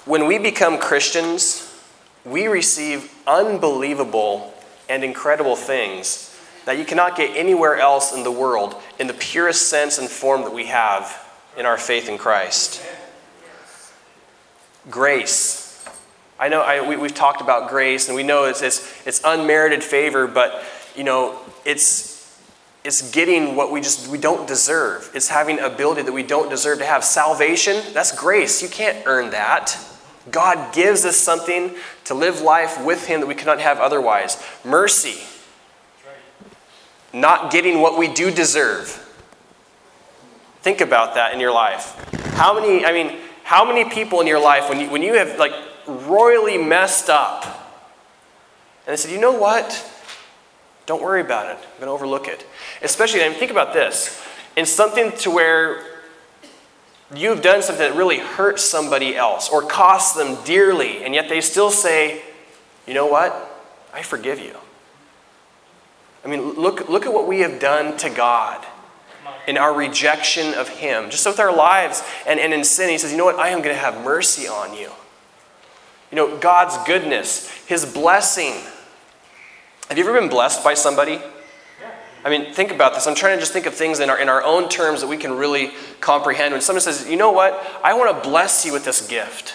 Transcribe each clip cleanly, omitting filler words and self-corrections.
When we become Christians, we receive unbelievable and incredible things that you cannot get anywhere else in the world in the purest sense and form that we have in our faith in Christ. Grace. I know we've talked about grace, and we know it's unmerited favor, but it's getting what we don't deserve. It's having ability that we don't deserve to have. Salvation, that's grace. You can't earn that. God gives us something to live life with Him that we cannot have otherwise. Mercy, not getting what we do deserve. Think about that in your life. How many people in your life, when you have royally messed up, and they said, you know what? Don't worry about it. I'm going to overlook it. Especially, think about this. In something to where you've done something that really hurts somebody else or costs them dearly, and yet they still say, you know what? I forgive you. Look at what we have done to God in our rejection of Him. Just with our lives and in sin, He says, you know what? I am going to have mercy on you. God's goodness, His blessing. Have you ever been blessed by somebody? Think about this. I'm trying to just think of things in our own terms that we can really comprehend. When someone says, you know what? I want to bless you with this gift.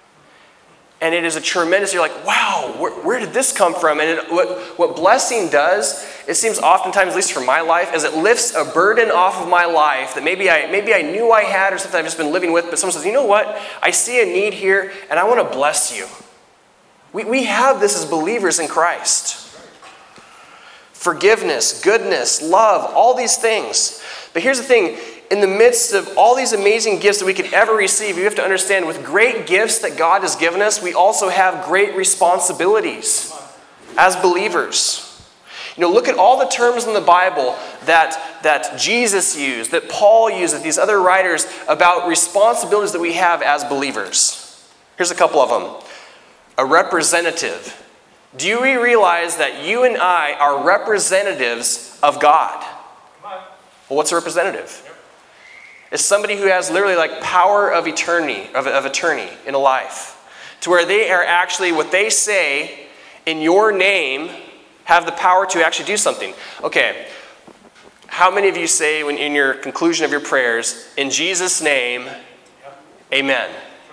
And it is a tremendous, you're like, wow, where did this come from? And what blessing does, it seems oftentimes, at least for my life, is it lifts a burden off of my life that maybe I knew I had or something I've just been living with, but someone says, you know what? I see a need here and I want to bless you. We have this as believers in Christ. Forgiveness, goodness, love, all these things. But here's the thing. In the midst of all these amazing gifts that we could ever receive, you have to understand with great gifts that God has given us, we also have great responsibilities as believers. Look at all the terms in the Bible that Jesus used, that Paul used, that these other writers about responsibilities that we have as believers. Here's a couple of them. A representative. Do you realize that you and I are representatives of God? Well, what's a representative? It's somebody who has literally power of attorney in a life. To where they are actually, what they say in your name, have the power to actually do something. Okay, how many of you say when in your conclusion of your prayers, in Jesus' name, amen?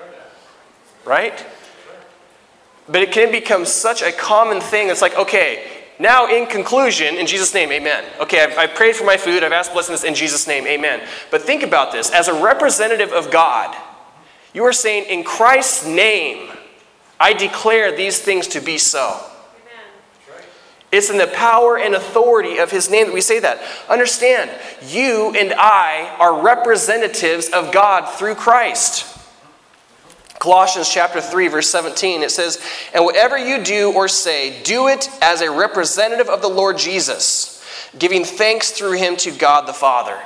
Right? But it can become such a common thing. It's okay, now in conclusion, in Jesus' name, amen. Okay, I've prayed for my food. I've asked blessings in Jesus' name, amen. But think about this. As a representative of God, you are saying, in Christ's name, I declare these things to be so. Amen. It's in the power and authority of His name that we say that. Understand, you and I are representatives of God through Christ. Colossians chapter 3, verse 17, it says, and whatever you do or say, do it as a representative of the Lord Jesus, giving thanks through Him to God the Father.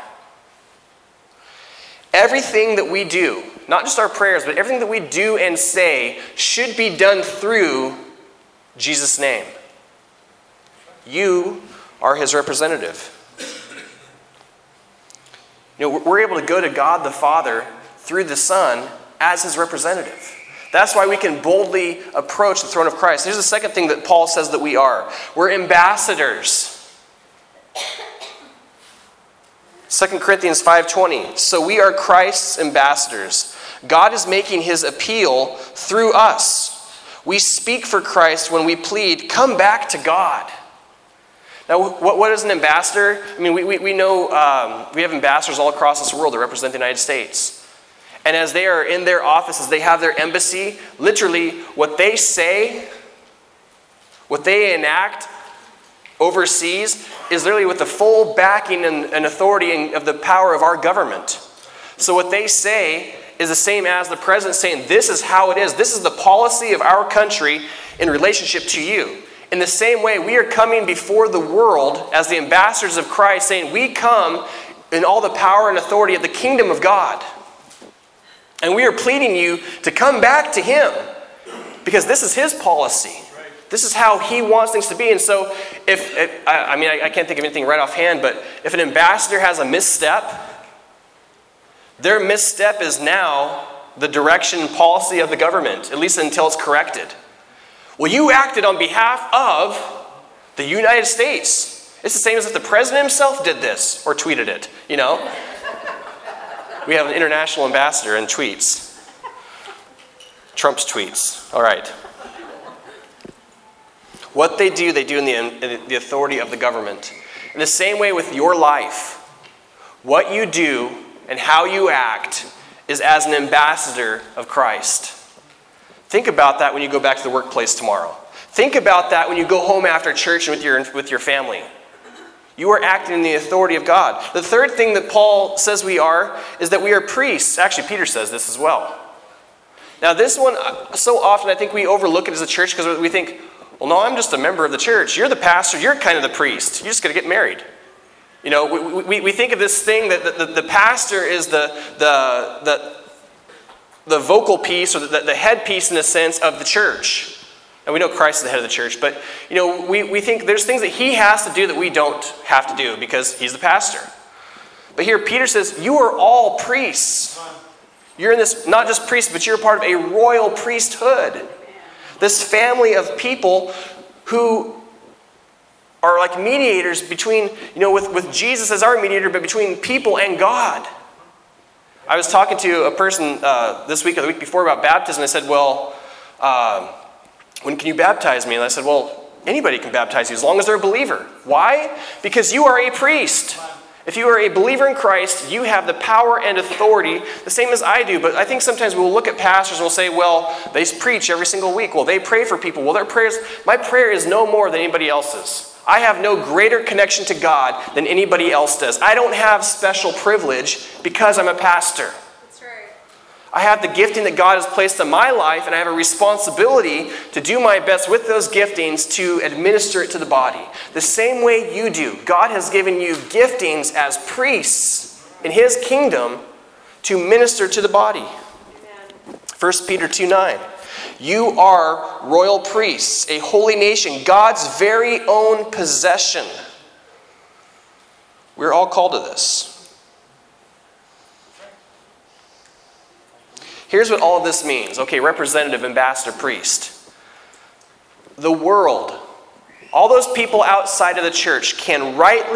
Everything that we do, not just our prayers, but everything that we do and say should be done through Jesus' name. You are His representative. We're able to go to God the Father through the Son as His representative. That's why we can boldly approach the throne of Christ. Here's the second thing that Paul says that we are. We're ambassadors. 2 Corinthians 5:20. So we are Christ's ambassadors. God is making His appeal through us. We speak for Christ when we plead, come back to God. Now, what is an ambassador? We know we have ambassadors all across this world that represent the United States. And as they are in their offices, they have their embassy. Literally, what they say, what they enact overseas is literally with the full backing and authority of the power of our government. So what they say is the same as the president saying, this is how it is. This is the policy of our country in relationship to you. In the same way, we are coming before the world as the ambassadors of Christ, saying we come in all the power and authority of the kingdom of God. And we are pleading you to come back to Him because this is His policy. This is how He wants things to be. And so I can't think of anything right offhand, but if an ambassador has a misstep, their misstep is now the direction and policy of the government, at least until it's corrected. Well, you acted on behalf of the United States. It's the same as if the president himself did this or tweeted it, you know. We have an international ambassador in tweets. Trump's tweets. All right. What they do in the authority of the government. In the same way with your life, what you do and how you act is as an ambassador of Christ. Think about that when you go back to the workplace tomorrow. Think about that when you go home after church and with your family. You are acting in the authority of God. The third thing that Paul says we are is that we are priests. Actually, Peter says this as well. Now, this one, so often I think we overlook it as a church because we think, well, no, I'm just a member of the church. You're the pastor. You're kind of the priest. You're just going to get married. You know, we think of this thing that the pastor is the vocal piece or the headpiece in a sense of the church. And we know Christ is the head of the church, but you know, we think there's things that he has to do that we don't have to do because he's the pastor. But here Peter says, you are all priests. You're in this, not just priests, but you're part of a royal priesthood. This family of people who are like mediators between, you know, with Jesus as our mediator, but between people and God. I was talking to a person this week or the week before about baptism. I said, well, when can you baptize me? And I said, well, anybody can baptize you as long as they're a believer. Why? Because you are a priest. If you are a believer in Christ, you have the power and authority, the same as I do. But I think sometimes we'll look at pastors and we'll say, well, they preach every single week. Well, they pray for people. Well, my prayer is no more than anybody else's. I have no greater connection to God than anybody else does. I don't have special privilege because I'm a pastor. That's right. I have the gifting that God has placed in my life, and I have a responsibility to do my best with those giftings to administer it to the body. The same way you do. God has given you giftings as priests in his kingdom to minister to the body. Amen. 1 Peter 2:9. You are royal priests, a holy nation, God's very own possession. We're all called to this. Here's what all of this means. Okay, representative, ambassador, priest. The world, all those people outside of the church can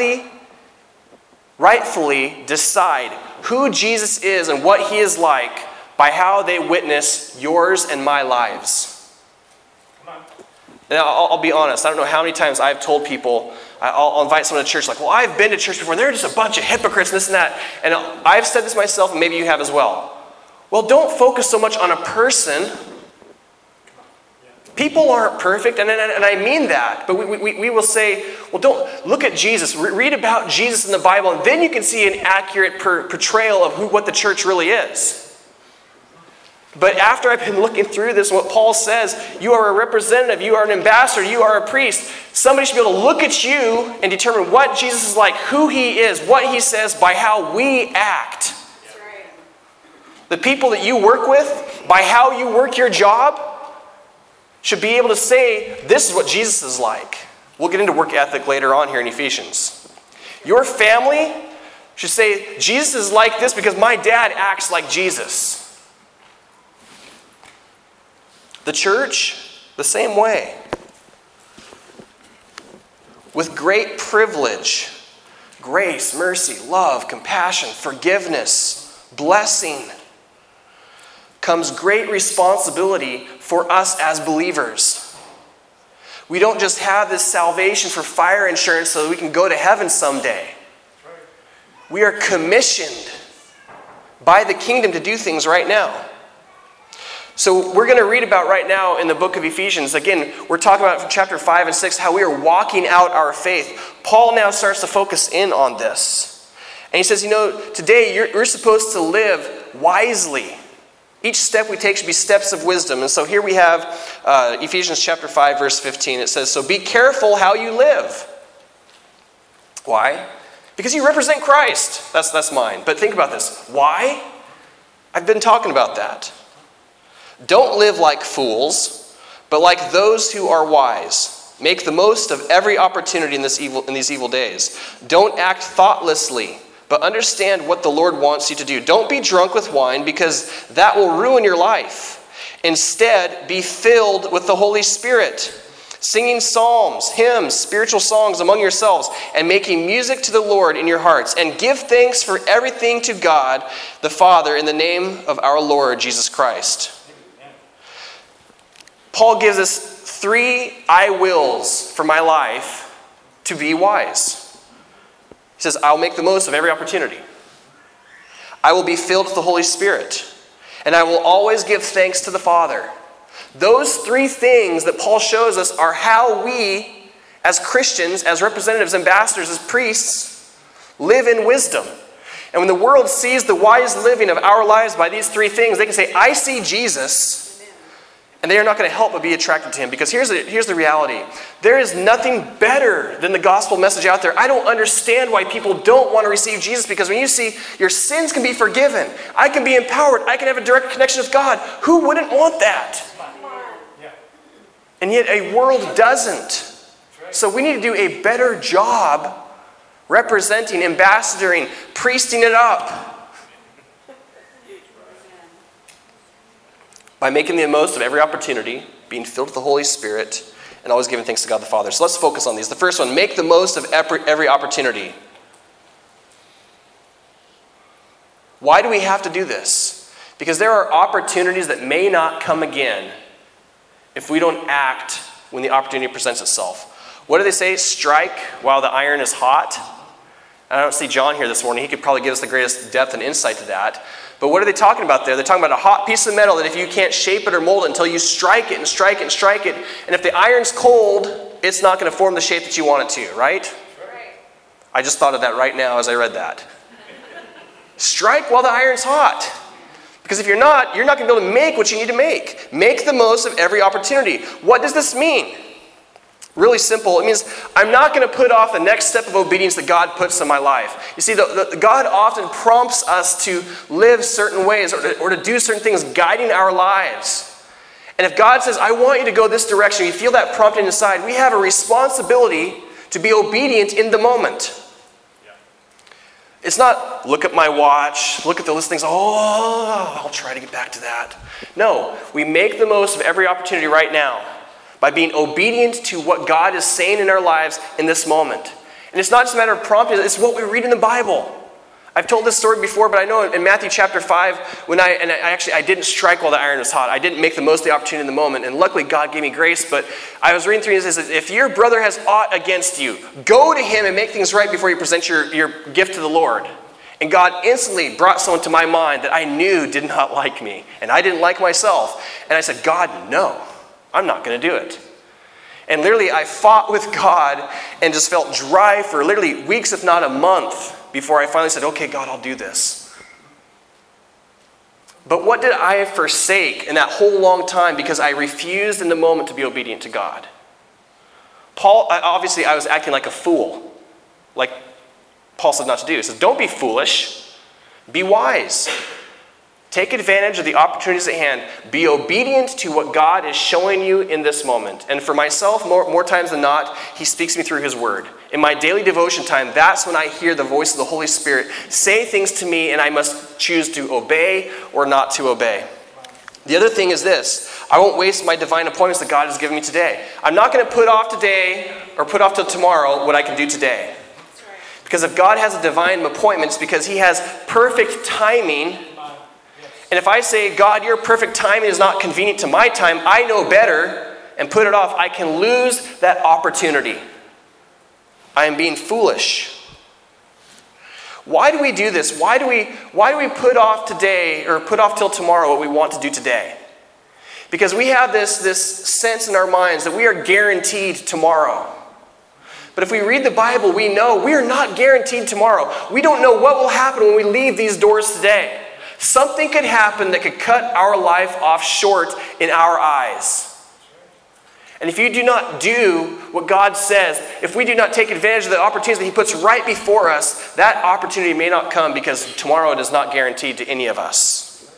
rightfully decide who Jesus is and what he is like by how they witness yours and my lives. Now, I'll be honest. I don't know how many times I've told people, I'll invite someone to church, like, well, I've been to church before, and they're just a bunch of hypocrites and this and that. And I've said this myself, and maybe you have as well. Well, don't focus so much on a person. People aren't perfect, and I mean that. But we will say, well, don't look at Jesus. Read about Jesus in the Bible, and then you can see an accurate portrayal of what the church really is. But after I've been looking through this, what Paul says, you are a representative, you are an ambassador, you are a priest. Somebody should be able to look at you and determine what Jesus is like, who he is, what he says by how we act. That's right. The people that you work with, by how you work your job, should be able to say, this is what Jesus is like. We'll get into work ethic later on here in Ephesians. Your family should say, Jesus is like this because my dad acts like Jesus. The church, the same way. With great privilege, grace, mercy, love, compassion, forgiveness, blessing, comes great responsibility for us as believers. We don't just have this salvation for fire insurance so that we can go to heaven someday. We are commissioned by the kingdom to do things right now. So we're going to read about right now in the book of Ephesians. Again, we're talking about from chapter 5 and 6 how we are walking out our faith. Paul now starts to focus in on this. And he says, you know, today you're supposed to live wisely. Each step we take should be steps of wisdom. And so here we have Ephesians chapter 5, verse 15. It says, so be careful how you live. Why? Because you represent Christ. That's mine. But think about this. Why? I've been talking about that. Don't live like fools, but like those who are wise. Make the most of every opportunity in these evil days. Don't act thoughtlessly, but understand what the Lord wants you to do. Don't be drunk with wine, because that will ruin your life. Instead, be filled with the Holy Spirit, singing psalms, hymns, spiritual songs among yourselves, and making music to the Lord in your hearts. And give thanks for everything to God the Father in the name of our Lord Jesus Christ. Paul gives us 3 I wills for my life to be wise. He says, I'll make the most of every opportunity. I will be filled with the Holy Spirit. And I will always give thanks to the Father. Those 3 things that Paul shows us are how we, as Christians, as representatives, ambassadors, as priests, live in wisdom. And when the world sees the wise living of our lives by these 3 things, they can say, I see Jesus. And they are not going to help but be attracted to him. Because here's the reality. There is nothing better than the gospel message out there. I don't understand why people don't want to receive Jesus. Because when you see your sins can be forgiven, I can be empowered, I can have a direct connection with God. Who wouldn't want that? And yet a world doesn't. So we need to do a better job representing, ambassadoring, priesting it up. By making the most of every opportunity, being filled with the Holy Spirit, and always giving thanks to God the Father. So let's focus on these. The first one, make the most of every opportunity. Why do we have to do this? Because there are opportunities that may not come again if we don't act when the opportunity presents itself. What do they say? Strike while the iron is hot. I don't see John here this morning. He could probably give us the greatest depth and insight to that. But what are they talking about there? They're talking about a hot piece of metal that if you can't shape it or mold it until you strike it and strike it and strike it, and if the iron's cold, it's not going to form the shape that you want it to, right? I just thought of that right now as I read that. Strike while the iron's hot. Because if you're not going to be able to make what you need to make. Make the most of every opportunity. What does this mean? Really simple. It means I'm not going to put off the next step of obedience that God puts in my life. You see, God often prompts us to live certain ways or to do certain things, guiding our lives. And if God says, I want you to go this direction, you feel that prompting inside, we have a responsibility to be obedient in the moment. It's not, look at my watch, look at the list of things, I'll try to get back to that. No, we make the most of every opportunity right now by being obedient to what God is saying in our lives in this moment. And it's not just a matter of prompting, it's what we read in the Bible. I've told this story before, but I know in Matthew chapter 5, when I didn't strike while the iron was hot. I didn't make the most of the opportunity in the moment, and luckily God gave me grace, but I was reading through and it says, if your brother has aught against you, go to him and make things right before you present your gift to the Lord. And God instantly brought someone to my mind that I knew did not like me, and I didn't like myself. And I said, God, no. I'm not going to do it. And literally, I fought with God and just felt dry for literally weeks, if not a month, before I finally said, okay, God, I'll do this. But what did I forsake in that whole long time because I refused in the moment to be obedient to God? Obviously, I was acting like a fool, like Paul said not to do. He says, don't be foolish, be wise. Take advantage of the opportunities at hand. Be obedient to what God is showing you in this moment. And for myself, more times than not, he speaks me through his word. In my daily devotion time, that's when I hear the voice of the Holy Spirit say things to me, and I must choose to obey or not to obey. The other thing is this. I won't waste my divine appointments that God has given me today. I'm not going to put off today or put off till tomorrow what I can do today. Because if God has a divine appointment, it's because he has perfect timing. And if I say, God, your perfect timing is not convenient to my time, I know better, and put it off, I can lose that opportunity. I am being foolish. Why do we do this? Why do we put off today or put off till tomorrow what we want to do today? Because we have this sense in our minds that we are guaranteed tomorrow. But if we read the Bible, we know we are not guaranteed tomorrow. We don't know what will happen when we leave these doors today. Something could happen that could cut our life off short in our eyes. And if you do not do what God says, if we do not take advantage of the opportunities that he puts right before us, that opportunity may not come because tomorrow is not guaranteed to any of us.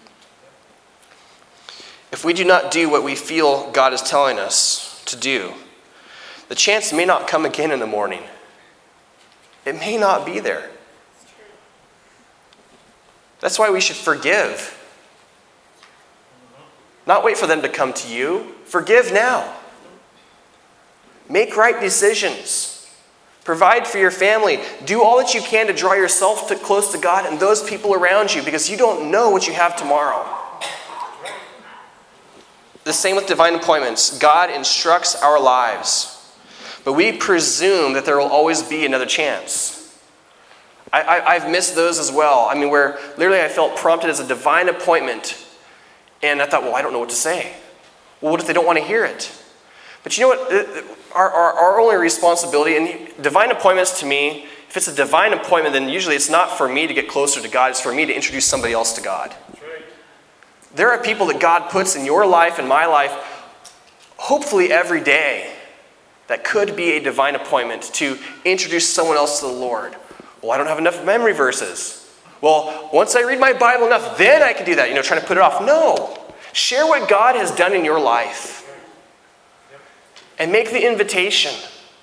If we do not do what we feel God is telling us to do, the chance may not come again in the morning. It may not be there. That's why we should forgive. Not wait for them to come to you. Forgive now. Make right decisions. Provide for your family. Do all that you can to draw yourself close to God and those people around you, because you don't know what you have tomorrow. The same with divine appointments. God instructs our lives, but we presume that there will always be another chance. I've missed those as well. I mean, where literally I felt prompted as a divine appointment, and I thought, well, I don't know what to say. Well, what if they don't want to hear it? But you know what? Our only responsibility, and divine appointments to me, if it's a divine appointment, then usually it's not for me to get closer to God. It's for me to introduce somebody else to God. There are people that God puts in your life and my life, hopefully every day, that could be a divine appointment to introduce someone else to the Lord. Well, I don't have enough memory verses. Well, once I read my Bible enough, then I can do that. Trying to put it off. No. Share what God has done in your life. And make the invitation.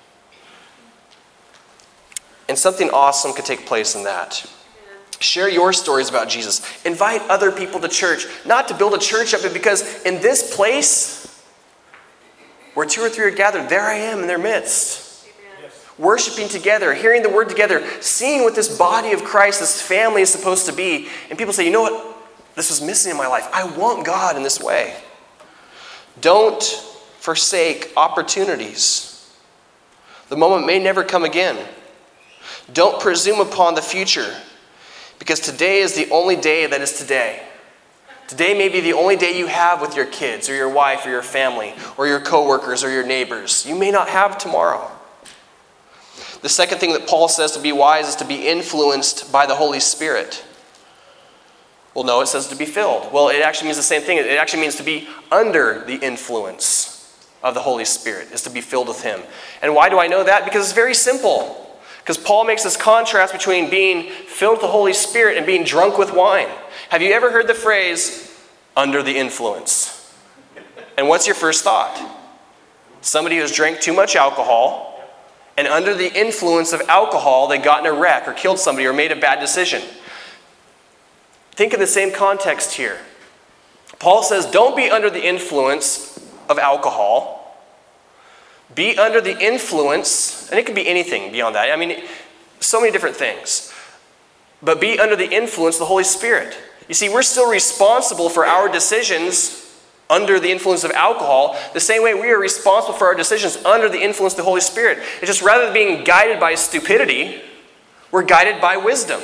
And something awesome could take place in that. Share your stories about Jesus. Invite other people to church. Not to build a church up, but because in this place, where 2 or 3 are gathered, there I am in their midst. Worshiping together, hearing the word together, seeing what this body of Christ, this family is supposed to be. And people say, you know what? This was missing in my life. I want God in this way. Don't forsake opportunities. The moment may never come again. Don't presume upon the future, because today is the only day that is today. Today may be the only day you have with your kids or your wife or your family or your coworkers or your neighbors. You may not have tomorrow. The second thing that Paul says to be wise is to be influenced by the Holy Spirit. Well, no, it says to be filled. Well, it actually means the same thing. It actually means to be under the influence of the Holy Spirit, is to be filled with Him. And why do I know that? Because it's very simple. Because Paul makes this contrast between being filled with the Holy Spirit and being drunk with wine. Have you ever heard the phrase, under the influence? And what's your first thought? Somebody who's drank too much alcohol, and under the influence of alcohol, they got in a wreck or killed somebody or made a bad decision. Think in the same context here. Paul says, don't be under the influence of alcohol. Be under the influence, and it could be anything beyond that. I mean, so many different things. But be under the influence of the Holy Spirit. You see, we're still responsible for our decisions under the influence of alcohol, the same way we are responsible for our decisions under the influence of the Holy Spirit. It's just rather than being guided by stupidity, we're guided by wisdom.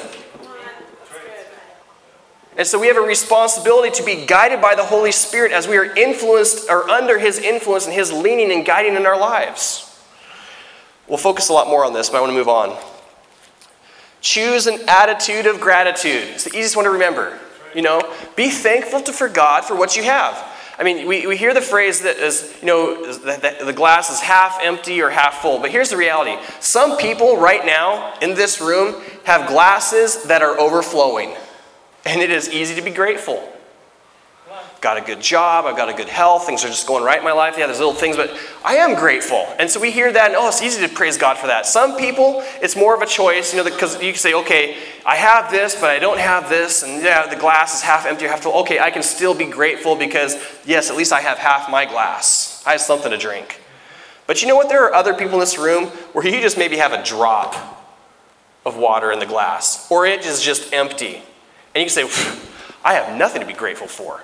And so we have a responsibility to be guided by the Holy Spirit as we are influenced or under His influence and His leaning and guiding in our lives. We'll focus a lot more on this, but I want to move on. Choose an attitude of gratitude. It's the easiest one to remember. Be thankful for God for what you have. I mean, we hear the phrase that is, that the glass is half empty or half full. But here's the reality. Some people right now in this room have glasses that are overflowing. And it is easy to be grateful. Got a good job. I've got a good health. Things are just going right in my life. Yeah, there's little things, but I am grateful. And so we hear that, and it's easy to praise God for that. Some people, it's more of a choice, because you can say, okay, I have this, but I don't have this, and yeah, the glass is half empty or half full. Okay, I can still be grateful because, yes, at least I have half my glass. I have something to drink. But you know what? There are other people in this room where you just maybe have a drop of water in the glass, or it is just empty. And you can say, I have nothing to be grateful for.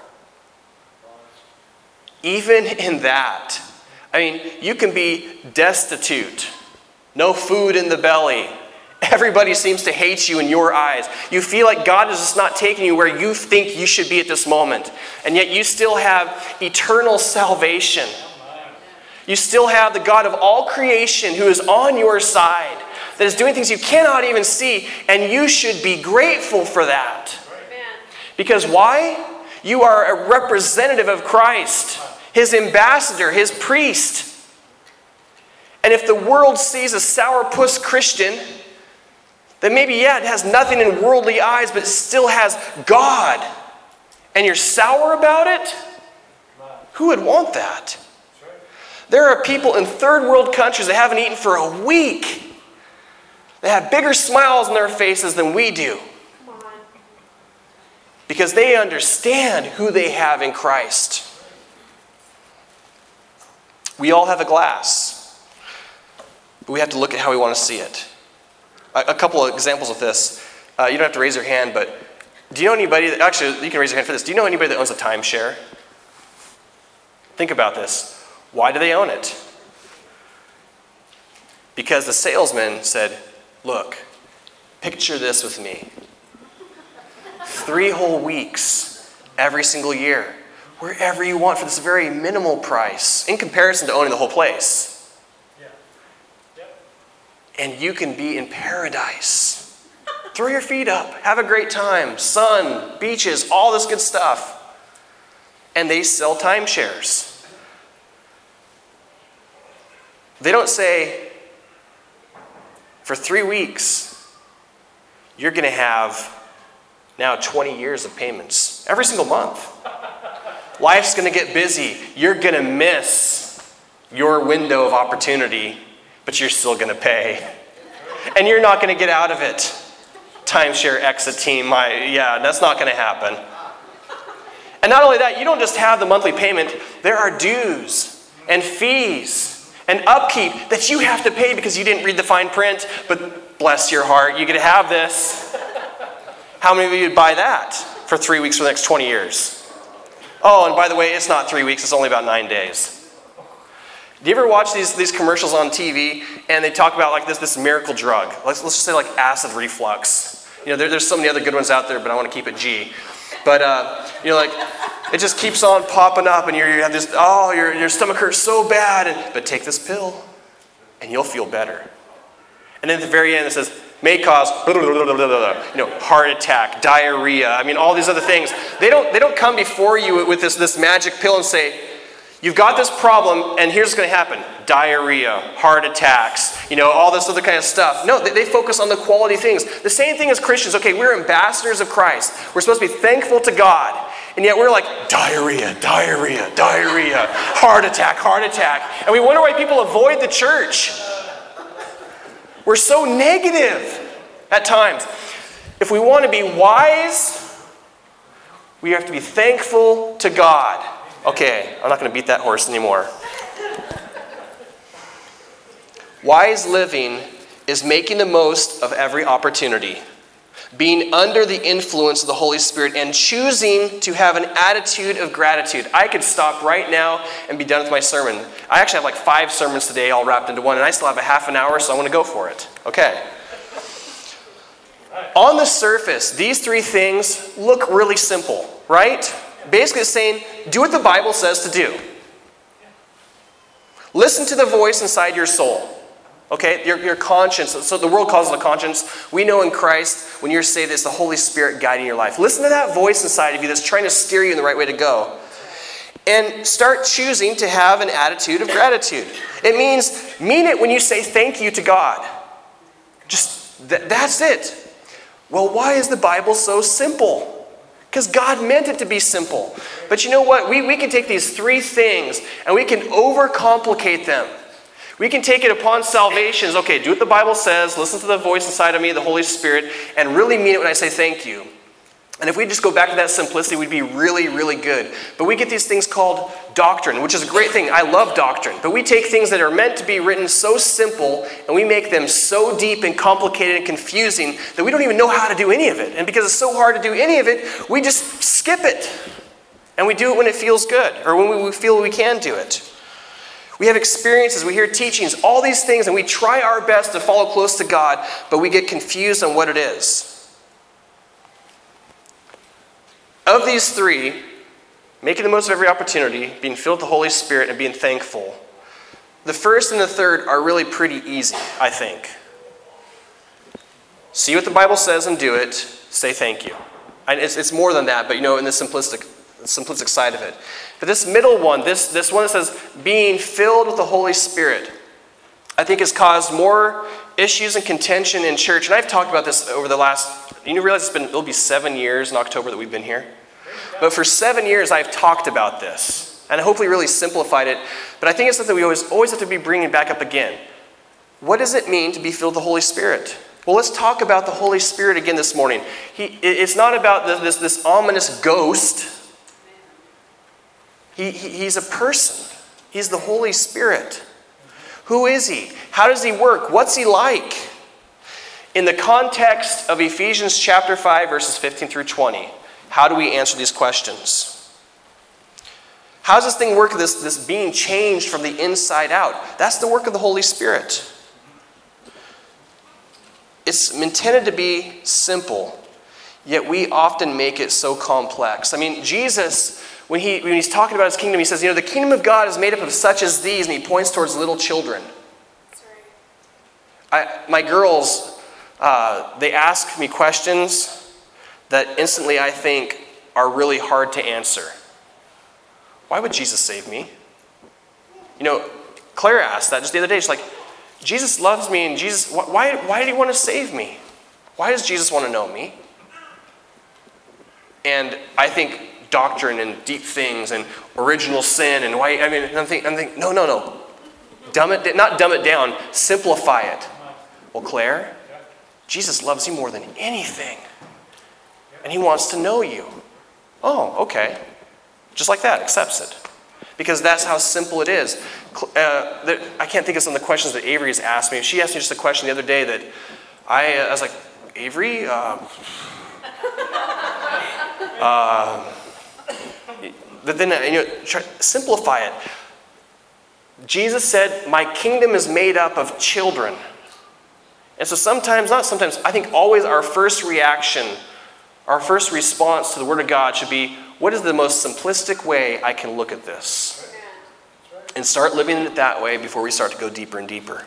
Even in that, you can be destitute, no food in the belly. Everybody seems to hate you in your eyes. You feel like God is just not taking you where you think you should be at this moment. And yet you still have eternal salvation. You still have the God of all creation who is on your side, that is doing things you cannot even see, and you should be grateful for that. Because why? You are a representative of Christ, His ambassador, His priest. And if the world sees a sourpuss Christian, then maybe, it has nothing in worldly eyes, but it still has God. And you're sour about it? Who would want that? There are people in third world countries that haven't eaten for a week. They have bigger smiles on their faces than we do. because they understand who they have in Christ. We all have a glass, but we have to look at how we want to see it. A couple of examples of this. You don't have to raise your hand, but do you know anybody that, actually, you can raise your hand for this. Do you know anybody that owns a timeshare? Think about this. Why do they own it? Because the salesman said, look, picture this with me. 3 whole weeks every single year, wherever you want for this very minimal price in comparison to owning the whole place. Yeah. Yep. And you can be in paradise. Throw your feet up, have a great time, sun, beaches, all this good stuff. And they sell timeshares. They don't say, for 3 weeks, you're going to have now 20 years of payments every single month. Life's going to get busy. You're going to miss your window of opportunity, but you're still going to pay. And you're not going to get out of it. Timeshare exit team, that's not going to happen. And not only that, you don't just have the monthly payment. There are dues and fees and upkeep that you have to pay because you didn't read the fine print, but bless your heart, you get to have this. How many of you would buy that for 3 weeks for the next 20 years? Oh, and by the way, it's not 3 weeks, it's only about 9 days. Do you ever watch these commercials on TV and they talk about like this miracle drug? Let's just say like acid reflux. There's so many other good ones out there, but I want to keep it G. But like it just keeps on popping up, and you have this. Oh, your stomach hurts so bad, but take this pill, and you'll feel better. And then at the very end, it says may cause heart attack, diarrhea. All these other things. They don't come before you with this magic pill and say, you've got this problem, and here's what's going to happen: diarrhea, heart attacks, all this other kind of stuff. No, they focus on the quality things. The same thing as Christians. Okay, we're ambassadors of Christ. We're supposed to be thankful to God. And yet we're like, diarrhea, diarrhea, diarrhea, heart attack, heart attack. And we wonder why people avoid the church. We're so negative at times. If we want to be wise, we have to be thankful to God. Okay, I'm not going to beat that horse anymore. Wise living is making the most of every opportunity, being under the influence of the Holy Spirit, and choosing to have an attitude of gratitude. I could stop right now and be done with my sermon. I actually have like 5 sermons today all wrapped into one, and I still have a half an hour, so I want to go for it. Okay. On the surface, these 3 things look really simple, right? Basically it's saying, do what the Bible says to do. Listen to the voice inside your soul. Okay, your conscience. So the world calls it a conscience. We know in Christ, when you're saved, it's the Holy Spirit guiding your life. Listen to that voice inside of you that's trying to steer you in the right way to go. And start choosing to have an attitude of gratitude. It means, mean it when you say thank you to God. Just, that's it. Well, why is the Bible so simple? Because God meant it to be simple. But you know what? We can take these 3 things and we can overcomplicate them. We can take it upon salvation as, okay, do what the Bible says, listen to the voice inside of me, the Holy Spirit, and really mean it when I say thank you. And if we just go back to that simplicity, we'd be really, really good. But we get these things called doctrine, which is a great thing. I love doctrine. But we take things that are meant to be written so simple, and we make them so deep and complicated and confusing that we don't even know how to do any of it. And because it's so hard to do any of it, we just skip it. And we do it when it feels good, or when we feel we can do it. We have experiences, we hear teachings, all these things, and we try our best to follow close to God, but we get confused on what it is. Of these 3, making the most of every opportunity, being filled with the Holy Spirit, and being thankful, the first and the third are really pretty easy, I think. See what the Bible says and do it, say thank you. It's more than that, but in the simplistic side of it. But this middle one, this one that says being filled with the Holy Spirit, I think has caused more issues and contention in church. And I've talked about this over the last, realize it'll be 7 years in October that we've been here. But for 7 years I've talked about this. And I hopefully really simplified it. But I think it's something we always have to be bringing back up again. What does it mean to be filled with the Holy Spirit? Well, let's talk about the Holy Spirit again this morning. It's not about this ominous ghost. He's a person. He's the Holy Spirit. Who is he? How does he work? What's he like? In the context of Ephesians chapter 5, verses 15 through 20, how do we answer these questions? How does this thing work, this being changed from the inside out? That's the work of the Holy Spirit. It's intended to be simple, yet we often make it so complex. I mean, Jesus, when he's talking about his kingdom, he says, the kingdom of God is made up of such as these, and he points towards little children. My girls, they ask me questions that instantly I think are really hard to answer. Why would Jesus save me? Clara asked that just the other day. She's like, Jesus loves me, and Jesus, why did he want to save me? Why does Jesus want to know me? And I think doctrine and deep things and original sin and why, I'm thinking, no. Not dumb it down, simplify it. Well, Claire, Jesus loves you more than anything. And he wants to know you. Oh, okay. Just like that, accepts it. Because that's how simple it is. I can't think of some of the questions that Avery has asked me. She asked me just a question the other day that I was like, Avery? But then, simplify it. Jesus said, my kingdom is made up of children. And so I think always our first reaction, our first response to the Word of God should be, what is the most simplistic way I can look at this? And start living it that way before we start to go deeper and deeper.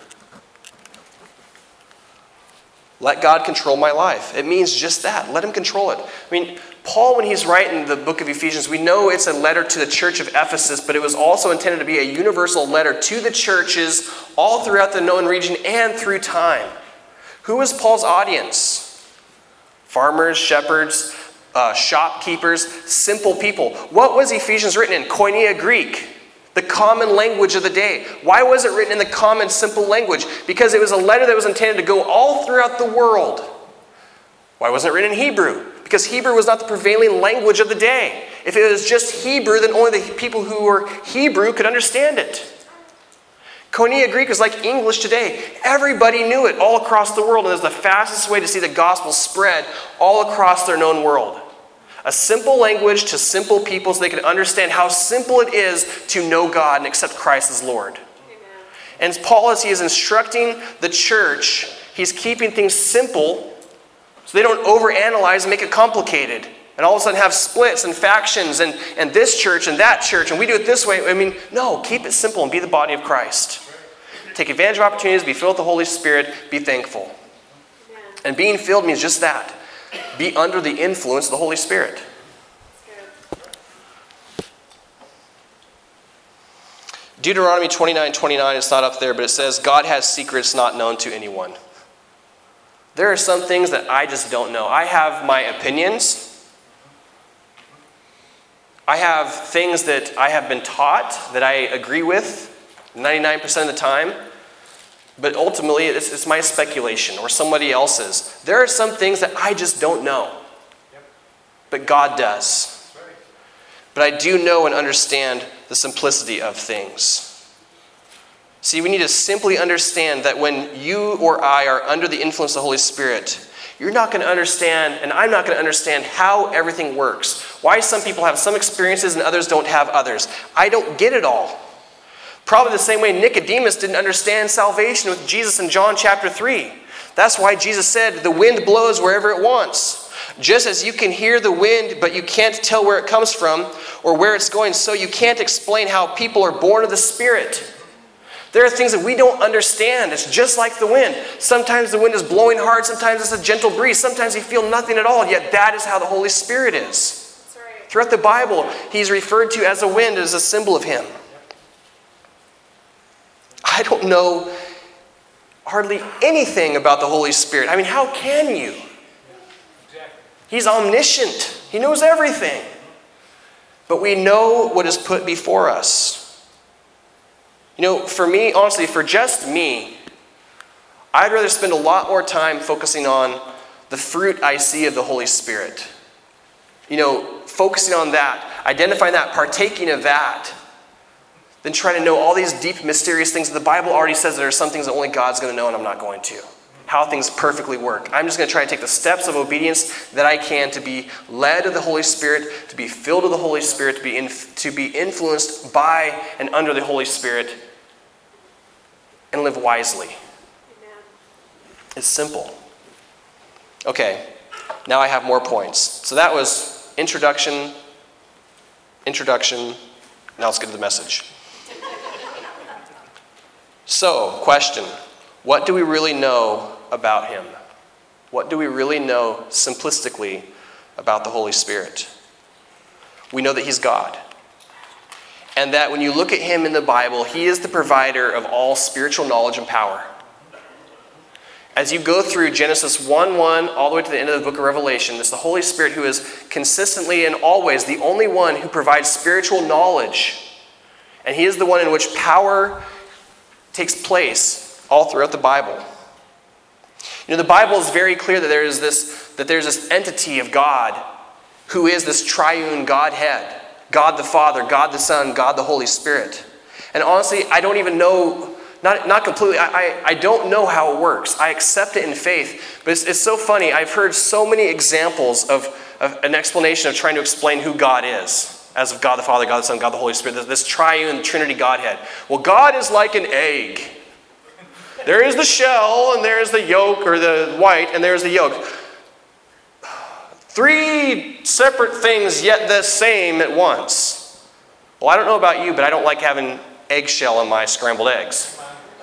Let God control my life. It means just that. Let him control it. Paul, when he's writing the book of Ephesians, we know it's a letter to the church of Ephesus, but it was also intended to be a universal letter to the churches all throughout the known region and through time. Who was Paul's audience? Farmers, shepherds, shopkeepers, simple people. What was Ephesians written in? Koinonia Greek, the common language of the day. Why was it written in the common, simple language? Because it was a letter that was intended to go all throughout the world. Why wasn't it written in Hebrew? Because Hebrew was not the prevailing language of the day. If it was just Hebrew, then only the people who were Hebrew could understand it. Koinonia Greek is like English today. Everybody knew it all across the world, and it was the fastest way to see the gospel spread all across their known world. A simple language to simple people so they could understand how simple it is to know God and accept Christ as Lord. Amen. And Paul, as he is instructing the church, he's keeping things simple so they don't overanalyze and make it complicated. And all of a sudden have splits and factions and this church and that church, and we do it this way. No, keep it simple and be the body of Christ. Take advantage of opportunities, be filled with the Holy Spirit, be thankful. Amen. And being filled means just that. Be under the influence of the Holy Spirit. Deuteronomy 29:29, it's not up there, but it says, God has secrets not known to anyone. There are some things that I just don't know. I have my opinions. I have things that I have been taught that I agree with 99% of the time. But ultimately, it's my speculation or somebody else's. There are some things that I just don't know. But God does. But I do know and understand the simplicity of things. See, we need to simply understand that when you or I are under the influence of the Holy Spirit, you're not going to understand, and I'm not going to understand how everything works. Why some people have some experiences and others don't have others. I don't get it all. Probably the same way Nicodemus didn't understand salvation with Jesus in John chapter 3. That's why Jesus said, the wind blows wherever it wants. Just as you can hear the wind, but you can't tell where it comes from or where it's going, so you can't explain how people are born of the Spirit. There are things that we don't understand. It's just like the wind. Sometimes the wind is blowing hard. Sometimes it's a gentle breeze. Sometimes you feel nothing at all. Yet that is how the Holy Spirit is. Right. Throughout the Bible, he's referred to as a wind, as a symbol of him. I don't know hardly anything about the Holy Spirit. How can you? He's omniscient. He knows everything. But we know what is put before us. For me, honestly, for just me, I'd rather spend a lot more time focusing on the fruit I see of the Holy Spirit. Focusing on that, identifying that, partaking of that, than trying to know all these deep, mysterious things. The Bible already says there are some things that only God's going to know and I'm not going to. How things perfectly work. I'm just going to try to take the steps of obedience that I can to be led of the Holy Spirit, to be filled with the Holy Spirit, to be influenced by and under the Holy Spirit, and live wisely. Amen. It's simple. Okay, now I have more points. So that was introduction. Now let's get to the message. So, question. What do we really know about him? What do we really know simplistically about the Holy Spirit? We know that he's God. And that when you look at him in the Bible, he is the provider of all spiritual knowledge and power. As you go through Genesis 1:1 all the way to the end of the book of Revelation, it's the Holy Spirit who is consistently and always the only one who provides spiritual knowledge. And he is the one in which power takes place all throughout the Bible. The Bible is very clear that there's this entity of God who is this triune Godhead. God the Father, God the Son, God the Holy Spirit. And honestly, I don't even know, not completely, I don't know how it works. I accept it in faith. But it's so funny. I've heard so many examples of an explanation of trying to explain who God is. As of God the Father, God the Son, God the Holy Spirit. This triune Trinity Godhead. Well, God is like an egg. There is the shell, and there is the yolk, or the white, and there's the yolk. 3 separate things, yet the same at once. Well, I don't know about you, but I don't like having eggshell in my scrambled eggs.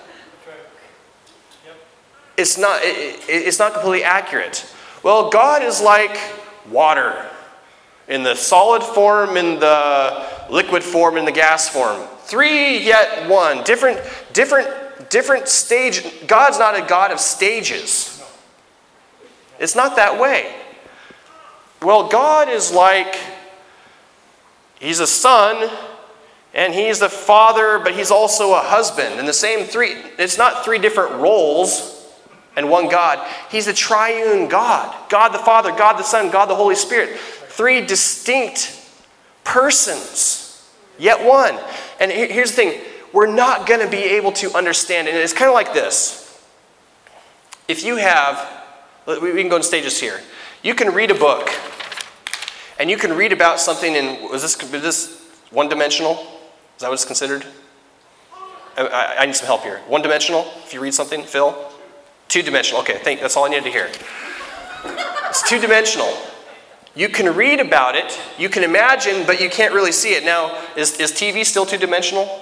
It's not completely accurate. Well, God is like water. In the solid form, in the liquid form, in the gas form. 3 yet one. Different stage. God's not a God of stages. It's not that way. Well, God is like, he's a son, and he's a father, but he's also a husband. And the same 3, it's not 3 different roles and one God. He's a triune God. God the Father, God the Son, God the Holy Spirit. 3 distinct persons, yet one. And here's the thing. We're not going to be able to understand. And it's kind of like this. If you have, we can go in stages here. You can read a book. And you can read about something in, is this one-dimensional? Is that what it's considered? I need some help here. One-dimensional, if you read something, Phil? 2-dimensional. Okay, that's all I needed to hear. It's 2-dimensional. You can read about it, you can imagine, but you can't really see it. Now, is TV still 2-dimensional?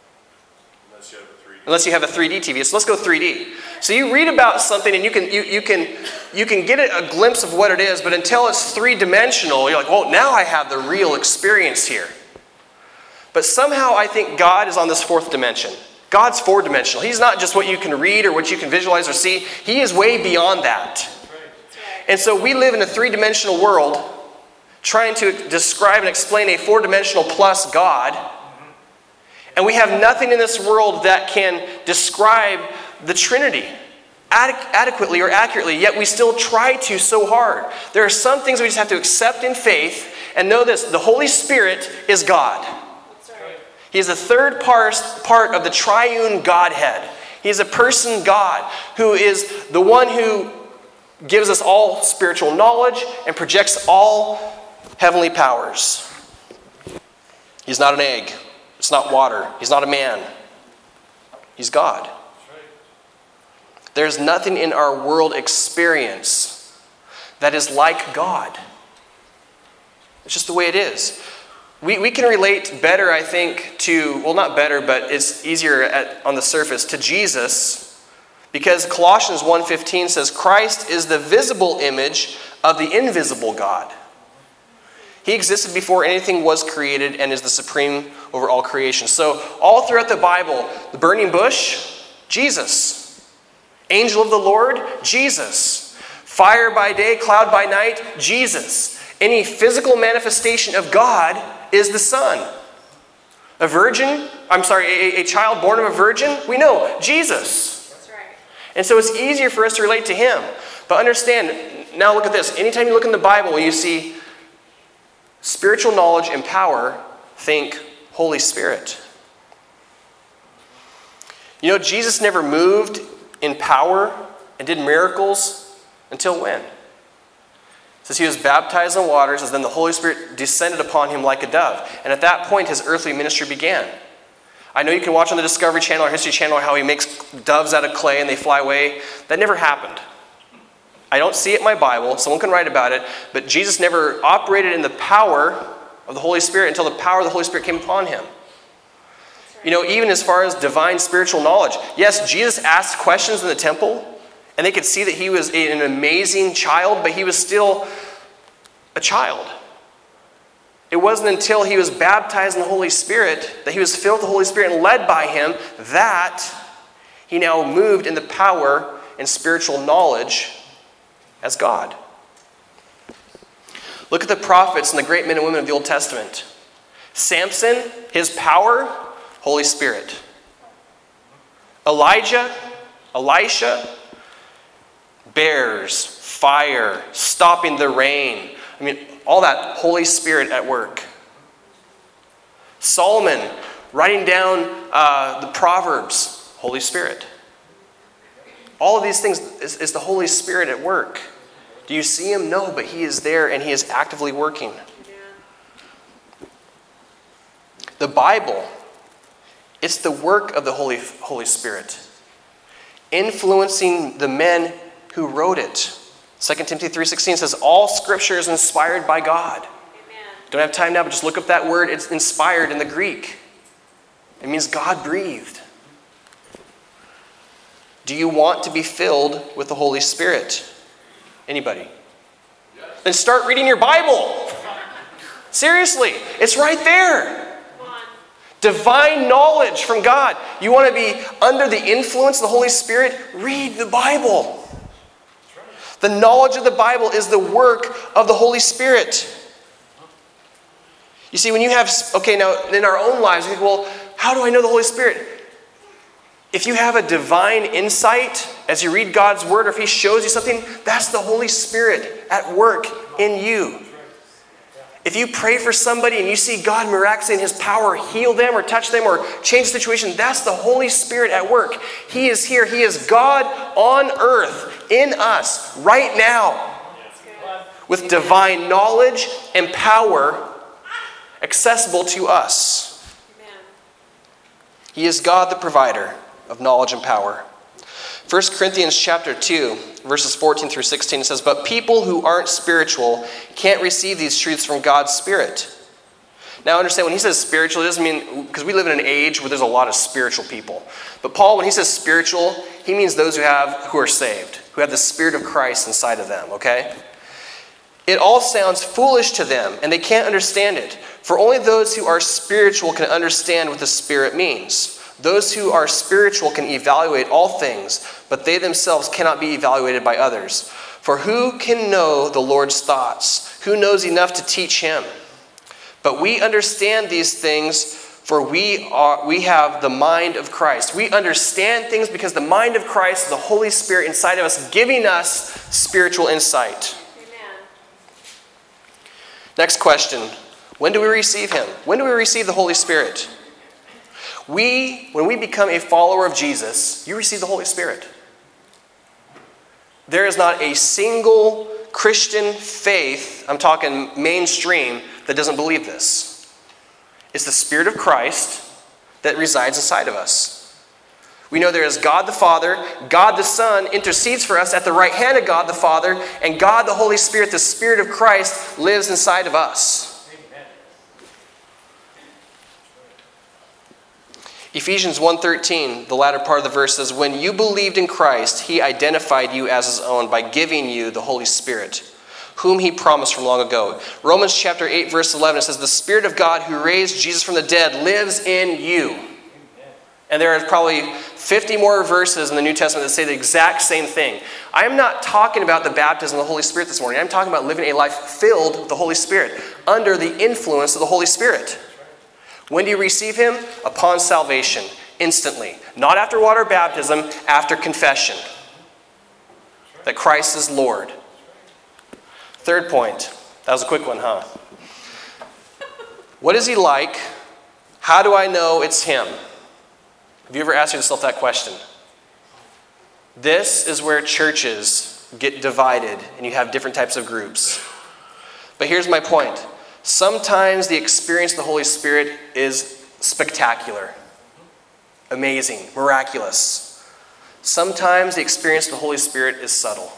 Unless you have a 3D TV. So let's go 3D. So you read about something and you can get a glimpse of what it is, but until it's 3-dimensional, you're like, well, now I have the real experience here. But somehow I think God is on this 4th dimension. God's 4-dimensional. He's not just what you can read or what you can visualize or see. He is way beyond that. And so we live in a 3-dimensional world trying to describe and explain a 4-dimensional plus God. And we have nothing in this world that can describe the Trinity adequately or accurately, yet we still try to so hard. There are some things we just have to accept in faith and know this: the Holy Spirit is God. He is the 3rd part of the triune Godhead. He is a person God who is the one who gives us all spiritual knowledge and projects all heavenly powers. He's not an egg. It's not water. He's not a man. He's God. There's nothing in our world experience that is like God. It's just the way it is. We can relate better, I think, to, well, not better, but it's easier on the surface, to Jesus. Because Colossians 1:15 says, Christ is the visible image of the invisible God. He existed before anything was created and is the supreme over all creation. So all throughout the Bible, the burning bush, Jesus. Angel of the Lord, Jesus. Fire by day, cloud by night, Jesus. Any physical manifestation of God is the Son. A child born of a virgin, we know, Jesus. That's right. And so it's easier for us to relate to him. But understand, now look at this. Anytime you look in the Bible and you see spiritual knowledge and power, think Holy Spirit. You know, Jesus never moved in power and did miracles until when? It says he was baptized in waters, as then the Holy Spirit descended upon him like a dove. And at that point, his earthly ministry began. I know you can watch on the Discovery Channel or History Channel how he makes doves out of clay and they fly away. That never happened. I don't see it in my Bible. Someone can write about it. But Jesus never operated in the power of the Holy Spirit until the power of the Holy Spirit came upon him. You know, even as far as divine spiritual knowledge. Yes, Jesus asked questions in the temple, and they could see that he was an amazing child, but he was still a child. It wasn't until he was baptized in the Holy Spirit, that he was filled with the Holy Spirit and led by him, that he now moved in the power and spiritual knowledge as God. Look at the prophets and the great men and women of the Old Testament. Samson, his power, Holy Spirit. Elijah, Elisha, bears, fire, stopping the rain. I mean, all that Holy Spirit at work. Solomon, writing down the Proverbs, Holy Spirit. All of these things is the Holy Spirit at work. Do you see him? No, but he is there and he is actively working. The Bible, it's the work of the Holy Spirit, influencing the men who wrote it. 2 Timothy 3:16 says, all scripture is inspired by God. Amen. Don't have time now, but just look up that word. It's inspired in the Greek. It means God breathed. Do you want to be filled with the Holy Spirit? Anybody? Yes. Then start reading your Bible. Seriously, it's right there. Divine knowledge from God. You want to be under the influence of the Holy Spirit? Read the Bible. The knowledge of the Bible is the work of the Holy Spirit. You see, when you have, okay, now in our own lives, we think, well, how do I know the Holy Spirit? If you have a divine insight as you read God's word, or if he shows you something, that's the Holy Spirit at work in you. If you pray for somebody and you see God miraculously in his power heal them or touch them or change the situation, that's the Holy Spirit at work. He is here. He is God on earth in us right now with divine knowledge and power accessible to us. He is God the provider of knowledge and power. 1 Corinthians chapter 2, verses 14 through 16 says, but people who aren't spiritual can't receive these truths from God's Spirit. Now understand, when he says spiritual, it doesn't mean, because we live in an age where there's a lot of spiritual people. But Paul, when he says spiritual, he means those who are saved, who have the Spirit of Christ inside of them, okay? It all sounds foolish to them, and they can't understand it. For only those who are spiritual can understand what the Spirit means. Those who are spiritual can evaluate all things, but they themselves cannot be evaluated by others. For who can know the Lord's thoughts? Who knows enough to teach him? But we understand these things, for we have the mind of Christ. We understand things because the mind of Christ, the Holy Spirit inside of us, giving us spiritual insight. Amen. Next question. When do we receive him? When do we receive the Holy Spirit? When we become a follower of Jesus, you receive the Holy Spirit. There is not a single Christian faith, I'm talking mainstream, that doesn't believe this. It's the Spirit of Christ that resides inside of us. We know there is God the Father, God the Son intercedes for us at the right hand of God the Father, and God the Holy Spirit, the Spirit of Christ, lives inside of us. Ephesians 1:13, the latter part of the verse says, when you believed in Christ, he identified you as his own by giving you the Holy Spirit, whom he promised from long ago. Romans chapter 8, verse 11, it says, the Spirit of God who raised Jesus from the dead lives in you. And there are probably 50 more verses in the New Testament that say the exact same thing. I am not talking about the baptism of the Holy Spirit this morning. I'm talking about living a life filled with the Holy Spirit, under the influence of the Holy Spirit. When do you receive him? Upon salvation, instantly. Not after water baptism, after confession. that Christ is Lord. Third point. That was a quick one, huh? What is he like? How do I know it's him? Have you ever asked yourself that question? This is where churches get divided and you have different types of groups. But here's my point. Sometimes the experience of the Holy Spirit is spectacular, amazing, miraculous. Sometimes the experience of the Holy Spirit is subtle.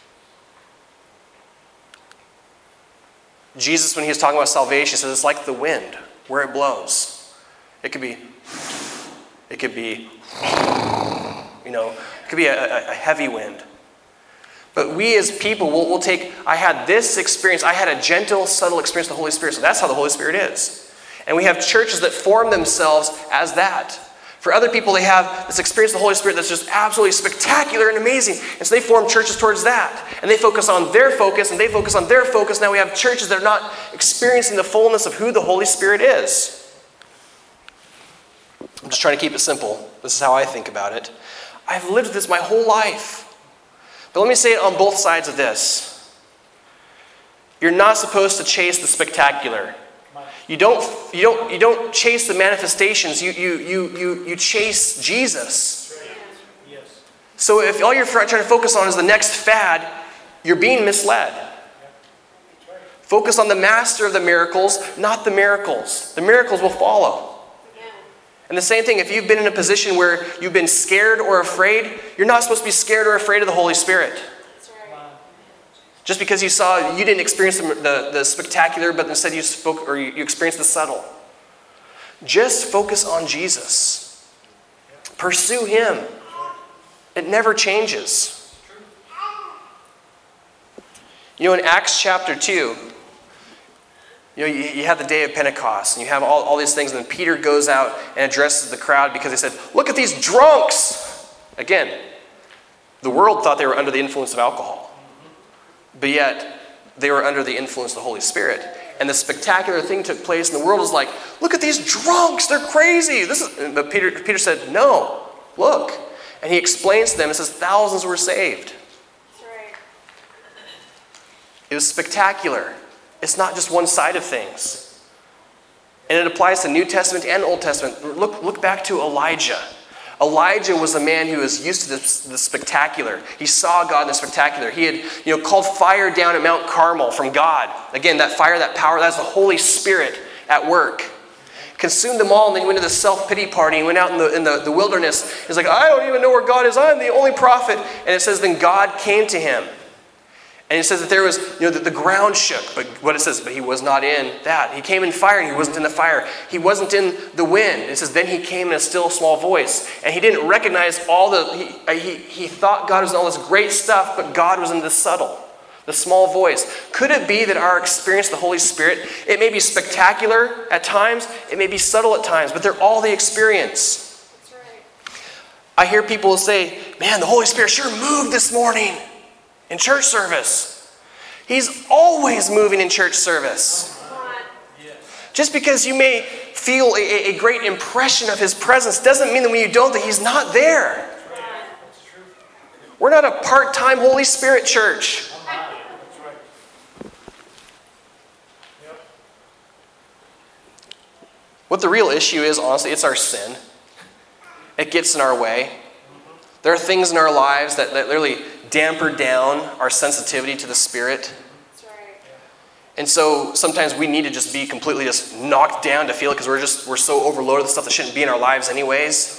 Jesus, when he was talking about salvation, says it's like the wind, where it blows. It could be, it could be a heavy wind. But we as people, we'll take, I had this experience, I had a gentle, subtle experience of the Holy Spirit, so that's how the Holy Spirit is. And we have churches that form themselves as that. For other people, they have this experience of the Holy Spirit that's just absolutely spectacular and amazing. And so they form churches towards that. And they focus on their focus, and they focus on their focus. Now we have churches that are not experiencing the fullness of who the Holy Spirit is. I'm just trying to keep it simple. This is how I think about it. I've lived this my whole life. But let me say it on both sides of this. You're not supposed to chase the spectacular. You don't chase the manifestations. You chase Jesus. Yes. So if all you're trying to focus on is the next fad, you're being misled. Focus on the master of the miracles, not the miracles. The miracles will follow. And the same thing, if you've been in a position where you've been scared or afraid, you're not supposed to be scared or afraid of the Holy Spirit. Just because you didn't experience the spectacular, but instead you experienced the subtle. Just focus on Jesus. Pursue him. It never changes. In Acts chapter 2, you have the day of Pentecost, and you have all these things, and then Peter goes out and addresses the crowd because they said, look at these drunks! Again, the world thought they were under the influence of alcohol. But yet, they were under the influence of the Holy Spirit. And the spectacular thing took place, and the world was like, look at these drunks, they're crazy. But Peter said, no, look. And he explains to them, it says thousands were saved. That's right. It was spectacular. It's not just one side of things. And it applies to New Testament and Old Testament. Look back to Elijah. Elijah was a man who was used to the spectacular. He saw God in the spectacular. He had, called fire down at Mount Carmel from God. Again, that fire, that power, that's the Holy Spirit at work. Consumed them all, and then he went to the self-pity party. He went out in the wilderness. He's like, I don't even know where God is. I'm the only prophet. And it says, then God came to him. And it says that there was, the ground shook. But what it says, but he was not in that. He came in fire, and he wasn't in the fire. He wasn't in the wind. It says, then he came in a still small voice. And he didn't recognize he thought God was in all this great stuff, but God was in the subtle, the small voice. Could it be that our experience of the Holy Spirit, it may be spectacular at times, it may be subtle at times, but they're all the experience. That's right. I hear people say, man, the Holy Spirit sure moved this morning in church service. He's always moving in church service. Just because you may feel a great impression of his presence doesn't mean that when you don't, that he's not there. We're not a part-time Holy Spirit church. What the real issue is, honestly, it's our sin. It gets in our way. There are things in our lives that literally damper down our sensitivity to the Spirit. That's right. And so sometimes we need to just be completely just knocked down to feel it because we're so overloaded with stuff that shouldn't be in our lives anyways.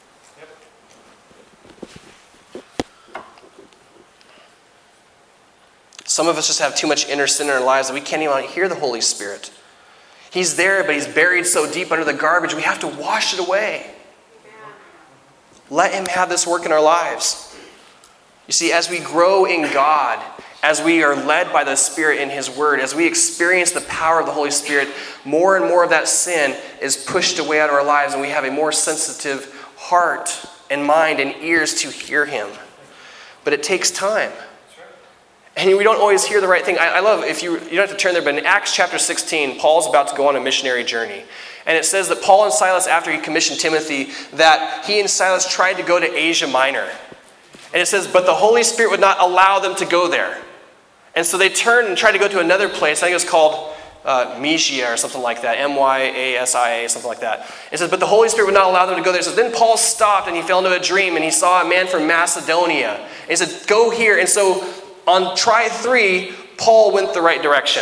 Some of us just have too much inner sin in our lives that we can't even hear the Holy Spirit. He's there, but he's buried so deep under the garbage, we have to wash it away. Let him have this work in our lives. You see, as we grow in God, as we are led by the Spirit in his word, as we experience the power of the Holy Spirit, more and more of that sin is pushed away out of our lives, and we have a more sensitive heart and mind and ears to hear him. But it takes time. And we don't always hear the right thing. I love, you don't have to turn there, but in Acts chapter 16, Paul's about to go on a missionary journey. And it says that Paul and Silas, after he commissioned Timothy, that he and Silas tried to go to Asia Minor. And it says, but the Holy Spirit would not allow them to go there. And so they turned and tried to go to another place. I think it was called Mysia or something like that. Myasia, something like that. It says, but the Holy Spirit would not allow them to go there. It says, then Paul stopped and he fell into a dream and he saw a man from Macedonia. And he said, go here. And so on try 3, Paul went the right direction.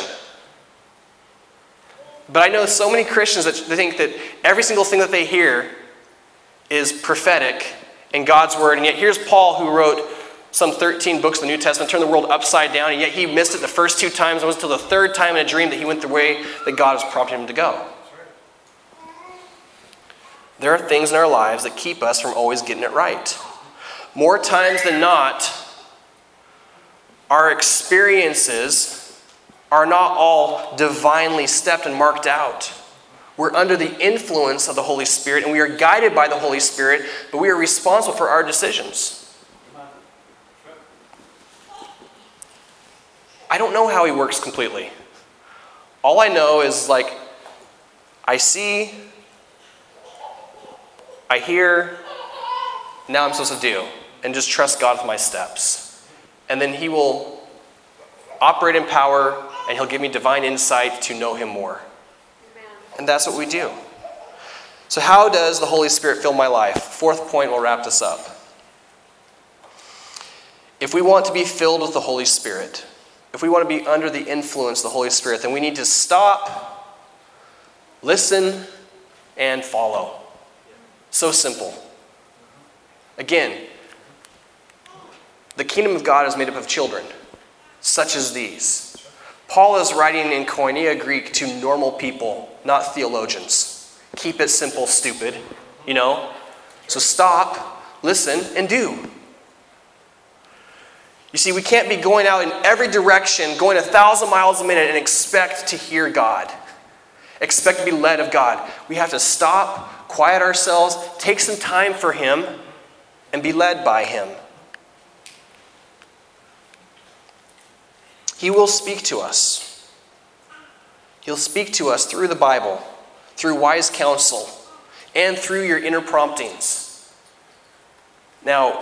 But I know so many Christians that they think that every single thing that they hear is prophetic in God's word. And yet here's Paul, who wrote some 13 books of the New Testament, turned the world upside down, and yet he missed it the first 2 times. It wasn't until the 3rd time in a dream that he went the way that God has prompted him to go. There are things in our lives that keep us from always getting it right. More times than not, our experiences are not all divinely stepped and marked out. We're under the influence of the Holy Spirit, and we are guided by the Holy Spirit, but we are responsible for our decisions. I don't know how he works completely. All I know is, like, I see, I hear, now I'm supposed to do, and just trust God with my steps. And then he will operate in power, and he'll give me divine insight to know him more. And that's what we do. So how does the Holy Spirit fill my life? 4th point, we'll wrap this up. If we want to be filled with the Holy Spirit, if we want to be under the influence of the Holy Spirit, then we need to stop, listen, and follow. So simple. Again, the kingdom of God is made up of children, such as these. Paul is writing in Koinonia Greek to normal people, not theologians. Keep it simple, stupid, you know? So stop, listen, and do. You see, we can't be going out in every direction, going 1,000 miles a minute and expect to hear God. Expect to be led of God. We have to stop, quiet ourselves, take some time for him, and be led by him. He will speak to us. He'll speak to us through the Bible, through wise counsel, and through your inner promptings. Now,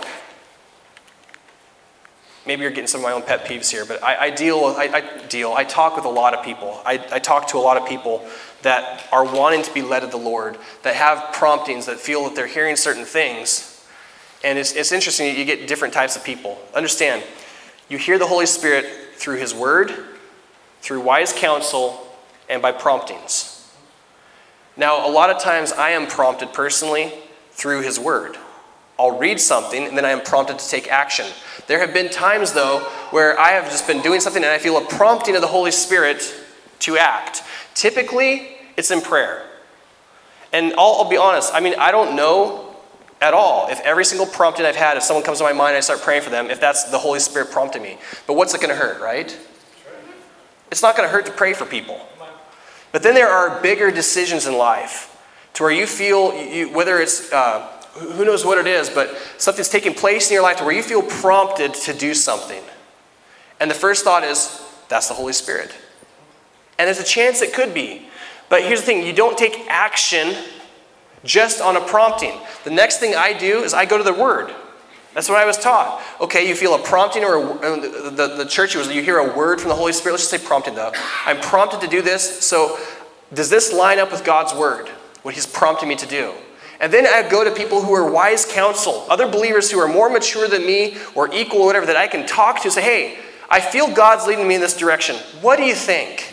maybe you're getting some of my own pet peeves here, but I talk with a lot of people. I talk to a lot of people that are wanting to be led of the Lord, that have promptings, that feel that they're hearing certain things. And it's interesting, you get different types of people. Understand, you hear the Holy Spirit through his word, through wise counsel, and by promptings. Now, a lot of times I am prompted personally through his word. I'll read something and then I am prompted to take action. There have been times, though, where I have just been doing something and I feel a prompting of the Holy Spirit to act. Typically, it's in prayer. And I'll be honest, I don't know at all if every single prompting I've had, if someone comes to my mind and I start praying for them, if that's the Holy Spirit prompting me. But what's it going to hurt, right? It's not going to hurt to pray for people. But then there are bigger decisions in life to where you feel, whether it's, who knows what it is, but something's taking place in your life to where you feel prompted to do something. And the first thought is, that's the Holy Spirit. And there's a chance it could be. But here's the thing, you don't take action just on a prompting. The next thing I do is I go to the Word. That's what I was taught. Okay, you feel a prompting, or the church was, you hear a word from the Holy Spirit. Let's just say prompting though. I'm prompted to do this. So does this line up with God's Word? What he's prompting me to do? And then I go to people who are wise counsel, other believers who are more mature than me or equal or whatever, that I can talk to, say, hey, I feel God's leading me in this direction. What do you think?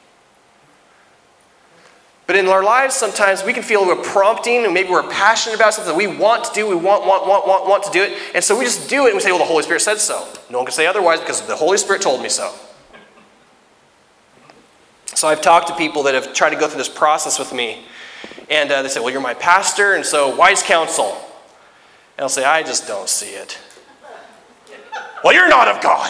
But in our lives, sometimes we can feel we're prompting, and maybe we're passionate about something that we want to do. We want to do it. And so we just do it, and we say, well, the Holy Spirit said so. No one can say otherwise because the Holy Spirit told me so. So I've talked to people that have tried to go through this process with me. And they say, well, you're my pastor, and so wise counsel. And I'll say, I just don't see it. Well, you're not of God.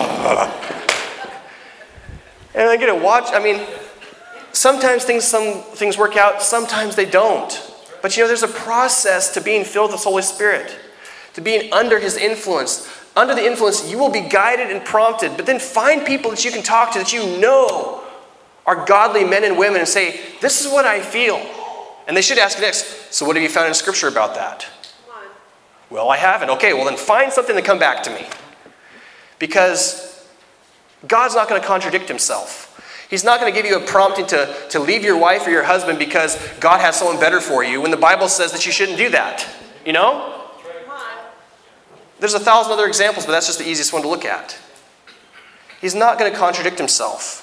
And I get to watch, sometimes some things work out, sometimes they don't. But there's a process to being filled with the Holy Spirit, to being under his influence. Under the influence, you will be guided and prompted, but then find people that you can talk to that you know are godly men and women and say, this is what I feel. And they should ask next, so what have you found in Scripture about that? Well, I haven't. Okay, well then find something to come back to me. Because God's not going to contradict himself. He's not going to give you a prompting to leave your wife or your husband because God has someone better for you when the Bible says that you shouldn't do that. You know? There's 1,000 other examples, but that's just the easiest one to look at. He's not going to contradict himself.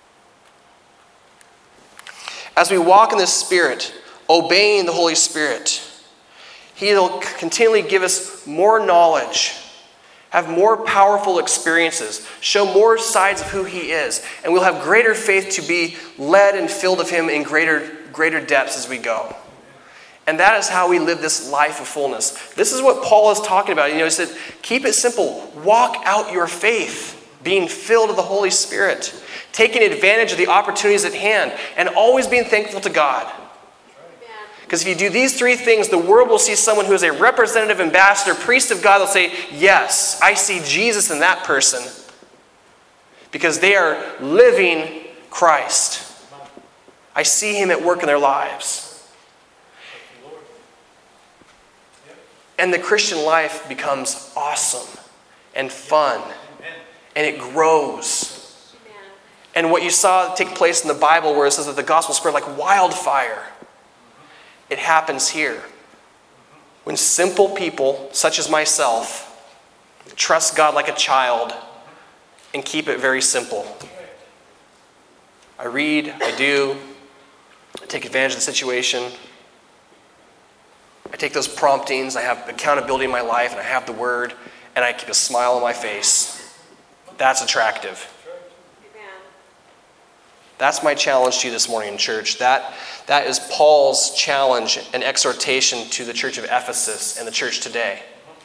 As we walk in the Spirit, obeying the Holy Spirit, He'll continually give us more knowledge, have more powerful experiences, show more sides of who He is, and we'll have greater faith to be led and filled of Him in greater depths as we go. And that is how we live this life of fullness. This is what Paul is talking about. He said, keep it simple. Walk out your faith, being filled with the Holy Spirit, taking advantage of the opportunities at hand, and always being thankful to God. Because if you do these three things, the world will see someone who is a representative, ambassador, priest of God. They'll say, yes, I see Jesus in that person. Because they are living Christ. I see Him at work in their lives. And the Christian life becomes awesome and fun. And it grows. And what you saw take place in the Bible where it says that the gospel spread like wildfire. It happens here. When simple people, such as myself, trust God like a child and keep it very simple. I read, I do, I take advantage of the situation. I take those promptings, I have accountability in my life, and I have the Word, and I keep a smile on my face. That's attractive. That's my challenge to you this morning in church. That is Paul's challenge and exhortation to the church of Ephesus and the church today.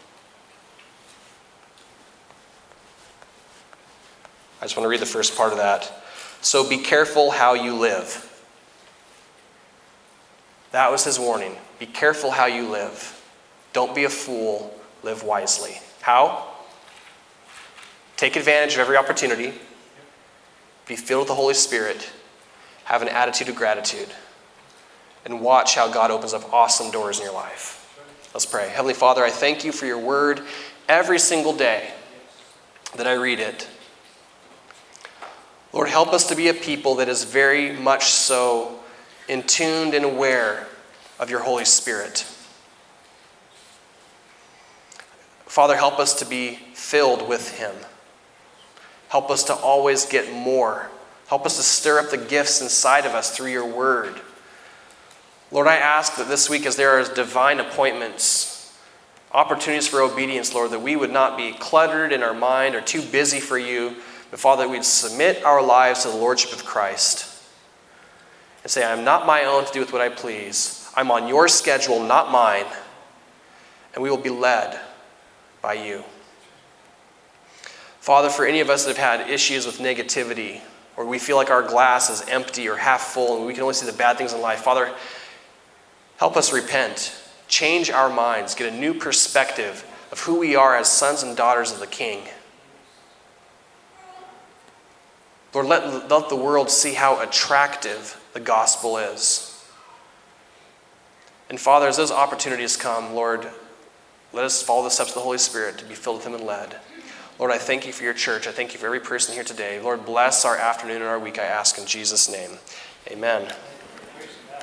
I just want to read the first part of that. So be careful how you live. That was his warning. Be careful how you live. Don't be a fool. Live wisely. How? Take advantage of every opportunity. Be filled with the Holy Spirit. Have an attitude of gratitude. And watch how God opens up awesome doors in your life. Let's pray. Heavenly Father, I thank you for your word every single day that I read it. Lord, help us to be a people that is very much so in tuned and aware of your Holy Spirit. Father, help us to be filled with Him. Help us to always get more. Help us to stir up the gifts inside of us through your word. Lord, I ask that this week as there are divine appointments, opportunities for obedience, Lord, that we would not be cluttered in our mind or too busy for you, but Father, that we'd submit our lives to the Lordship of Christ and say, I am not my own to do with what I please. I'm on your schedule, not mine, and we will be led by you. Father, for any of us that have had issues with negativity, or we feel like our glass is empty or half full and we can only see the bad things in life, Father, help us repent. Change our minds. Get a new perspective of who we are as sons and daughters of the King. Lord, let the world see how attractive the gospel is. And Father, as those opportunities come, Lord, let us follow the steps of the Holy Spirit to be filled with Him and led. Lord, I thank you for your church. I thank you for every person here today. Lord, bless our afternoon and our week, I ask in Jesus' name. Amen.